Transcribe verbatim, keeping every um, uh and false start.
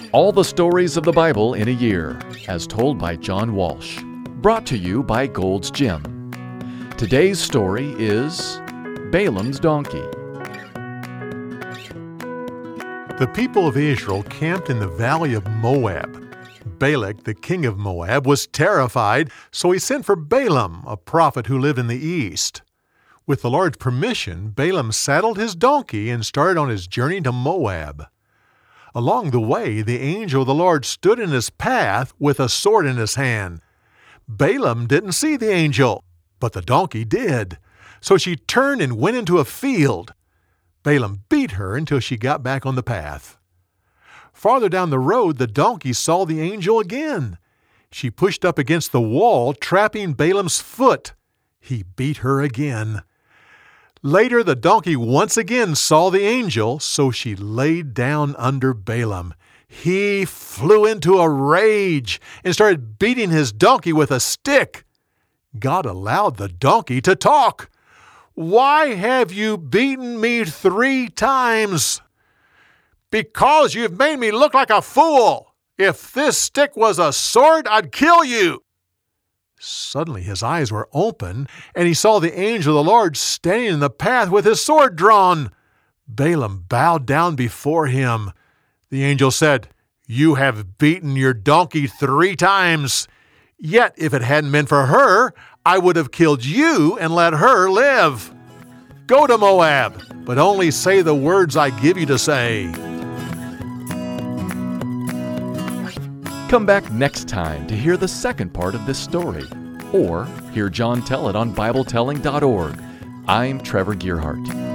All the stories of the Bible in a year, as told by John Walsh. Brought to you by Gold's Gym. Today's story is Balaam's Donkey. The people of Israel camped in the valley of Moab. Balak, the king of Moab, was terrified, so he sent for Balaam, a prophet who lived in the east. With the Lord's permission, Balaam saddled his donkey and started on his journey to Moab. Along the way, the angel of the Lord stood in his path with a sword in his hand. Balaam didn't see the angel, but the donkey did. So she turned and went into a field. Balaam beat her until she got back on the path. Farther down the road, the donkey saw the angel again. She pushed up against the wall, trapping Balaam's foot. He beat her again. Later, the donkey once again saw the angel, so she laid down under Balaam. He flew into a rage and started beating his donkey with a stick. God allowed the donkey to talk. "Why have you beaten me three times?" "Because you've made me look like a fool. If this stick was a sword, I'd kill you." Suddenly his eyes were open, and he saw the angel of the Lord standing in the path with his sword drawn. Balaam bowed down before him. The angel said, "You have beaten your donkey three times. Yet if it hadn't been for her, I would have killed you and let her live. Go to Moab, but only say the words I give you to say." Come back next time to hear the second part of this story, or hear John tell it on Bible telling dot org. I'm Trevor Gearhart.